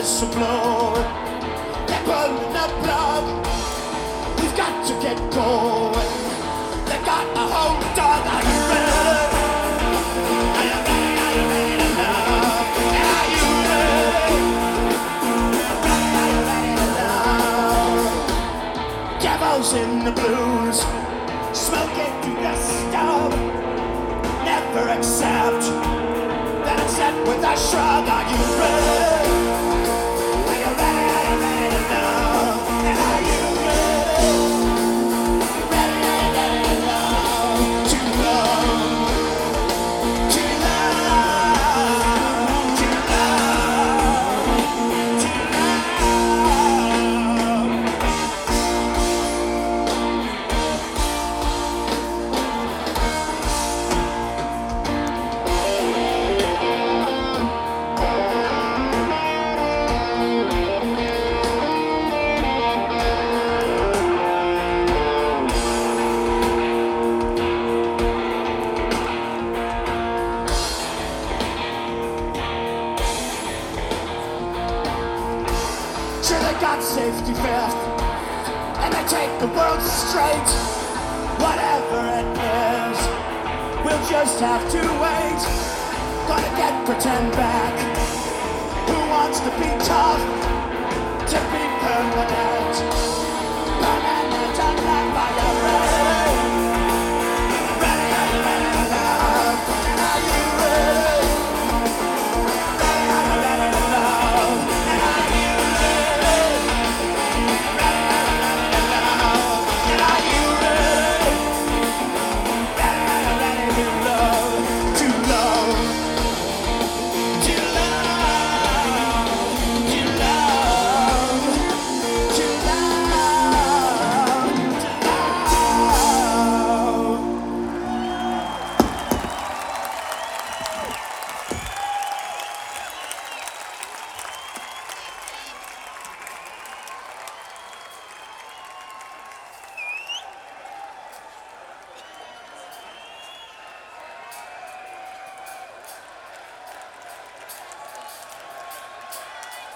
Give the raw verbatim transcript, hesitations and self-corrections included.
whistle blow. They're pulling the plug. We've got to get going. They got a hold on. Are you ready? Are you ready? Are you ready to love? Are you ready? Are you ready to love? Devils in the blues, smoking through the stove. Never accept that it's set with a shrug. Are you ready? Are you ready? Are you ready to love? And are you ready? Ready, ready, ready to love? To love, to love, to love, to sure they got safety fifth, and they take the world straight. Whatever it is, we'll just have to wait. Gonna get pretend back. Who wants to be tough, to be permanent?